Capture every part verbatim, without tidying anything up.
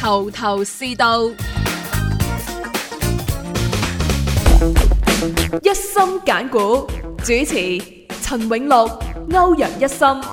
頭頭是道，一心揀股，主持陳永樂、歐陽一心。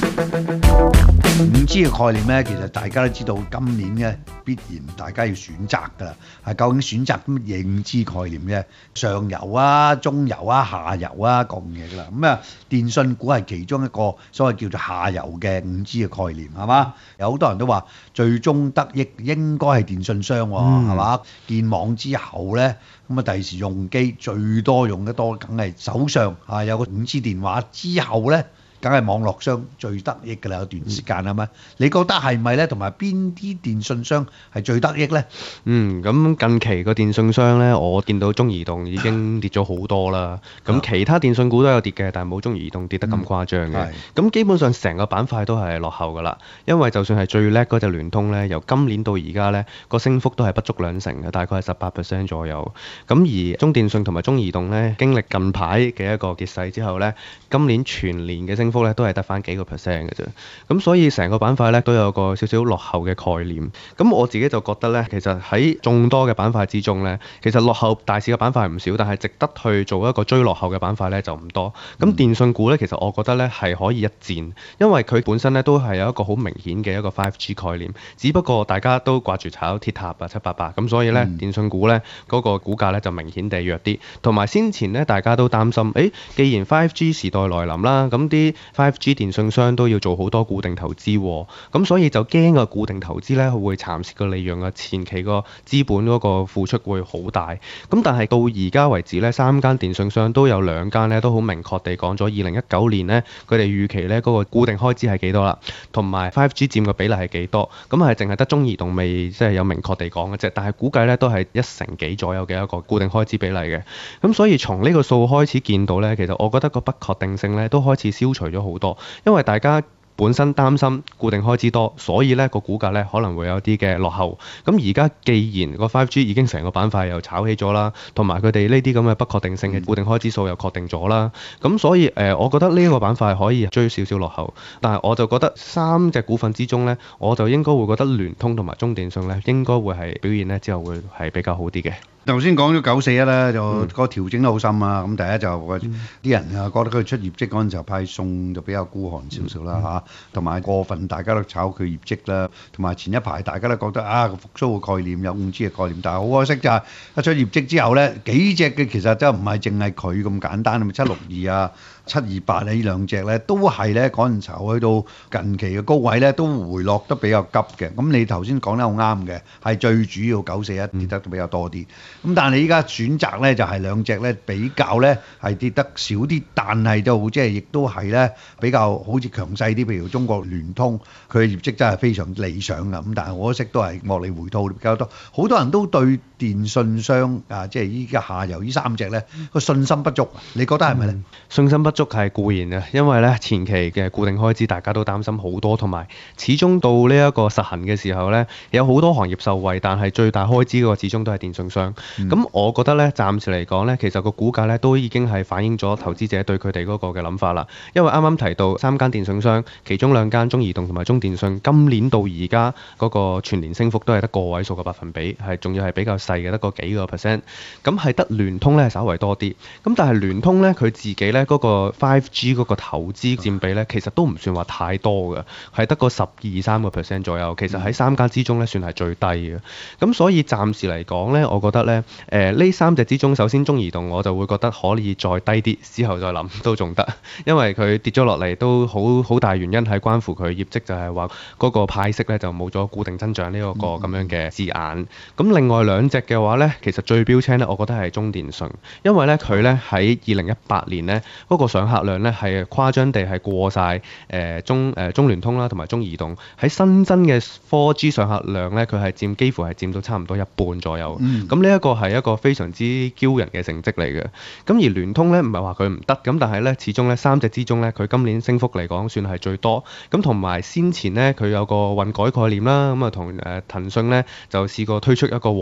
五 G 嘅概念咧，其實大家都知道，今年咧必然大家要選擇㗎啦。係究竟選擇乜嘢五 G 概念咧？上游啊、中游啊、下游啊，各樣嘢㗎啦。咁啊，電信股係其中一個所謂叫做下游嘅五 G 嘅概念，係嘛？有好多人都話，最終得益應該係電信商喎，係嘛、嗯？建網之後咧，咁啊第時用機最多用得多，梗係手上啊有個五 G 電話之後咧。梗係網絡商最得益㗎啦，有段時間係咪？嗯、你覺得係咪咧？同埋邊啲電信商係最得益咧？ 嗯，咁近期個電信商咧，我見到中移動已經跌咗好多啦。咁其他電信股都有跌嘅，但係冇中移動跌得咁誇張嘅。咁、嗯、基本上成個板塊都係落後㗎啦。因為就算係最叻嗰隻聯通咧，由今年到而家咧，個升幅都係不足兩成嘅，大概係十八 percent 左右。咁而中電信同埋中移動咧，經歷近排嘅一個跌勢之後咧，今年全年嘅升幅咧都係得翻幾個 percent 嘅啫，咁所以成個板塊咧都有個少少落後嘅概念。咁我自己就覺得咧，其實喺眾多嘅板塊之中咧，其實落後大市嘅板塊唔少，但係值得去做一個追落後嘅板塊咧就唔多。咁電信股咧，其實我覺得咧係可以一戰，因為佢本身咧都係有一個好明顯嘅一個 五 G 概念，只不過大家都掛住炒鐵塔啊七八八，咁所以咧、嗯、電信股咧嗰、嗰個股價咧就明顯地弱啲。同埋先前咧大家都擔心，誒既然五 G 時代來臨啦，咁啲五 G 電信商都要做好多固定投資，咁所以就驚個固定投資咧會蠶蝕個利潤啊，前期個資本嗰個付出會好大。咁但係到而家為止咧，三間電信商都有兩間咧都好明確地講咗，二零一九年咧佢哋預期咧嗰個固定開支係幾多啦，同埋五 G 佔嘅比例係幾多。咁係淨係得中移動未即係有明確地講嘅啫，但係估計咧都係一成幾左右嘅一個固定開支比例嘅。咁所以從呢個數開始見到咧，其實我覺得個不確定性咧都開始消除咗好多。因為大家本身擔心固定開支多，所以呢個股價呢可能會有啲嘅落後。咁而家既然個五 G 已經成個板塊又炒起咗啦，同埋佢哋呢啲咁嘅不確定性嘅固定開支數又確定咗啦，咁所以誒、呃，我覺得呢個板塊可以追少少落後。但係我就覺得三隻股份之中呢，我就應該會覺得聯通同埋中電信呢應該會係表現呢之後會係比較好啲嘅。 頭先講咗九四一啦，就個調整得好深啊！咁第一就啲、嗯、人啊覺得佢出業績嗰陣時候派送就比較孤寒少少啦嚇，同埋、嗯、過分大家都炒佢業績啦，同埋前一排大家都覺得啊個復甦嘅概念有五 G 嘅概念，但係好可惜就係一出業績之後咧，幾隻嘅其實真係唔係淨係佢咁簡單，咪七六二啊、七二八啊呢兩隻咧都係咧嗰陣時候去到近期嘅高位咧都回落得比較急嘅。咁你頭先講得好啱嘅，係最主要九四一跌得比較多啲。咁但係你依家選擇咧就係兩隻咧比較咧係跌得少啲，但係就即係亦都係咧比較好似強勢啲，譬如中國聯通佢嘅業績真係非常理想㗎。咁但係可惜都係獲利回吐比較多，好多人都對電信商啊即係依家下游呢三隻咧個信心不足，你覺得係咪咧？ 信心不足係固然嘅，因為咧前期嘅固定開支大家都擔心好多，同埋始終到呢一個實行嘅時候咧，有好多行業受惠，但係最大開支嗰個始終都係電信商。咁、嗯、我覺得咧，暫時嚟講咧，其實個股價咧都已經係反映咗投資者對佢哋嗰個嘅諗法啦。因為啱啱提到三間電信商，其中兩間中移動同埋中電信，今年到而家嗰個全年升幅都係得個位數嘅百分比，係仲要係比較細嘅，得個幾個 percent。咁係得聯通咧稍為多啲。咁但係聯通咧佢自己咧嗰個五 G 嗰個投資佔比咧，其實都唔算話太多嘅，係得個十二三個 percent 左右。其實喺三間之中咧算係最低嘅。咁所以暫時嚟講咧，我覺得咧。誒呢、呃、三隻之中，首先中移動我就會覺得可以再低啲，之後再諗都仲得，因為佢跌咗落嚟都好好大原因係關乎佢業績，就係話嗰個派息咧就冇咗固定增長呢一個咁樣嘅字眼。咁、嗯、另外兩隻嘅話咧，其實最標青咧，我覺得係中電信，因為咧佢咧喺二零一八年咧嗰、那個上客量咧係誇張地係過晒誒、呃、中誒、呃、中聯通啦同埋中移動，喺新增嘅 四 G 上客量咧佢係佔幾乎係佔到差唔多一半左右。咁呢一個係一個非常之驕人嘅成績嚟嘅。咁而聯通咧唔係話佢唔得，咁但係咧始終咧三隻之中咧佢今年升幅嚟講算係最多。咁同埋先前咧佢有個混改概念啦，咁啊同誒騰訊咧就試過推出一個王者級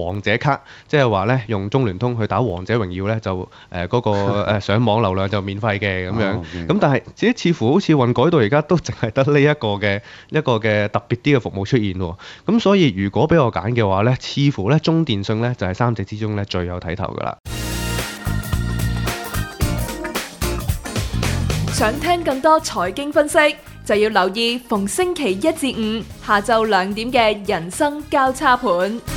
卡，即係話咧用中聯通去打王者榮耀咧就誒嗰、呃那個誒上網流量就免費嘅咁樣。咁、 哦 okay. 但係自己似乎好似運改到而家都淨係得呢一個嘅一個嘅特別啲嘅服務出現喎。咁所以如果俾我揀嘅話咧，似乎咧中電信咧就係三隻之中咧最有睇頭㗎啦。 想聽更多財經分析，就要留意逢星期一至五下晝兩點嘅人生交叉盤。